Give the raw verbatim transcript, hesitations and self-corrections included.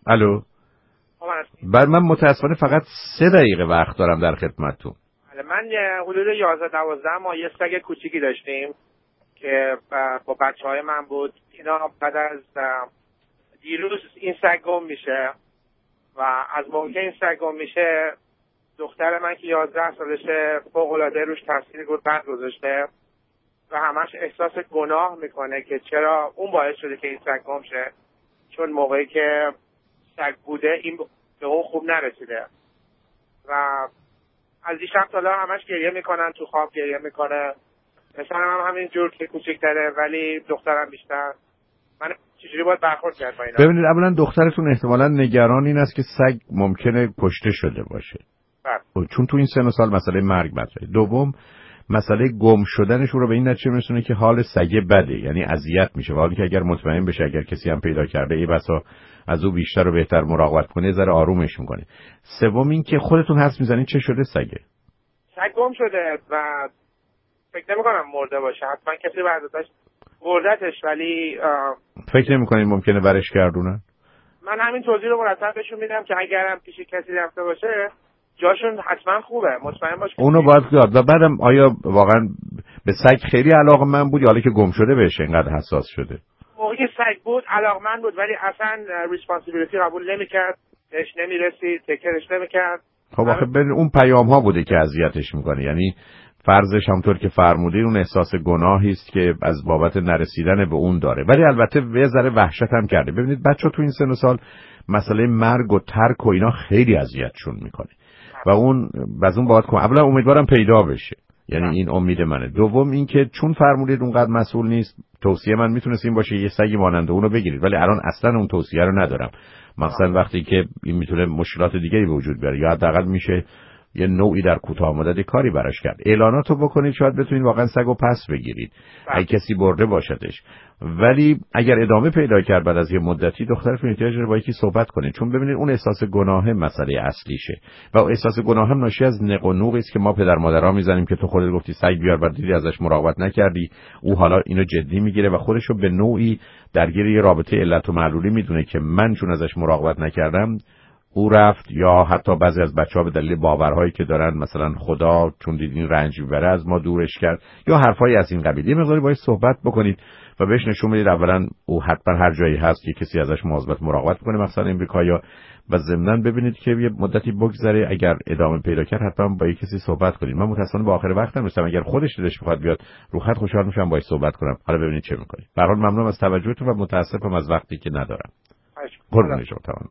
الو. بعد من متاسفانه فقط سه دقیقه وقت دارم در خدمتتون. من حدود یازده دوازده ماه یه سگ کوچیکی داشتیم که با بچه های من بود. اینا بعد از دیروز این سگ گم میشه و از موقع این سگ گم میشه دختر من که یازده سالشه فوق‌العاده روش تاثیر بد گذاشته و همش احساس گناه میکنه که چرا اون باعث شده که این سگ گم شه، چون موقعی که سگ بوده این به اون خوب نرسیده و از دیشب تا حالا همش گریه میکنن، تو خواب گریه میکنه. مثلا هم همین جور که کوچیک‌تره ولی دخترم بیشتر. من چجوری باید برخورد کرد با اینا؟ ببینید اولا دخترتون احتمالاً نگران این است که سگ ممکنه کشته شده باشه. بله. چون تو این سن و سال مسئله مرگ مطرحه. دوم مسئله گم شدنش رو به این نتیجه میرسونه که حال سگه بده، یعنی اذیت میشه. حالی که اگر مطمئن بشه اگر کسی هم پیدا کرده ای بسا از او بیشتر و بهتر مراقبت کنه ذره آرومش میکنه. سوم این که خودتون حدس میزنید چه شده سگه؟ سگ گم شده و فکر نمی‌کنم مرده باشه. حتما کسی برداشتش بردتش، ولی فکر نمی‌کنید ممکنه برش گردونن؟ من همین توضیح رو مرتب بهشون میدم که اگرم پیش کسی رفته باشه جاشون حتما خوبه، مطمئن باش. اونو باید یاد. و بعدم آیا واقعا به سگ خیلی علاقه‌مند بود یا حالا که گم شده بهش اینقدر حساس شده؟ موقعی که سگ بود علاقه‌مند بود ولی اصلا ریسپانسیبیلیتی قبول نمی‌کرد، بهش نمی‌رسید، تکرش نمی‌کرد. خب آخه ببین اون پیام‌ها بوده که اذیتش می‌کنه. یعنی فرضش همونطور که فرمودید اون احساس گناهی است که از بابت نرسیدن به اون داره، ولی البته یه ذره وحشت هم کرده. ببینید بچه‌ها تو این سن و سال مسئله مرگ و ترک و اینا خیلی اذیتشون می‌کنه و اون از اون بابت اولا امیدوارم پیدا بشه، یعنی این امید منه. دوم این که چون فرمودید اونقدر مسئول نیست، توصیه من میتونه این باشه یه سگی مانند اونو بگیرید، ولی الان اصلا اون توصیه رو ندارم. مثلا وقتی که این میتونه مشکلات دیگری به وجود بیاره یا حداقل میشه یه نوعی در کوتاه مدت کاری براش کرد. اعلاناتو بکنید شاید بتونید واقعا سگو پس بگیرید اگه کسی برده باشدش. ولی اگر ادامه پیدا کرد بعد از یه مدتی دخترتون احتیاج داره با یکی صحبت کنه، چون ببینید اون احساس گناه مسئله اصلیشه و احساس گناه هم ناشی از نق و نوقی است که ما پدر مادرها میزنیم که تو خودت گفتی سگ بیار بعد دیدی ازش مراقبت نکردی، او حالا اینو جدی میگیره و خودشو به نوعی درگیر یه رابطه علت و معلولی میدونه که من چون ازش مراقبت نکردم او رفت، یا حتی بعضی از بچه‌ها به دلیل باورهایی که دارن مثلا خدا چون دیدین رنج میبره از ما دورش کرد یا حرفایی از این قبیل. یه مقداری باید صحبت بکنید و بهش نشون بدید اولا او حتما هر جایی هست که کسی ازش مواظبت مراقبت کنه مثلا امریکایا، و ضمناً ببینید که یه مدتی بگذره اگر ادامه پیدا کرد حتما با کسی صحبت کنید. من متأسفانه با آخر وقت نمی‌رسم، اگر خودش دلش بخواد بیاد رو خط خوشحال میشم باهاش صحبت کنم. حالا ببینید چه می‌کنید. به هر حال ممنونم از توجهتون و متأسفم از وقتی که ندارم. قربون شما.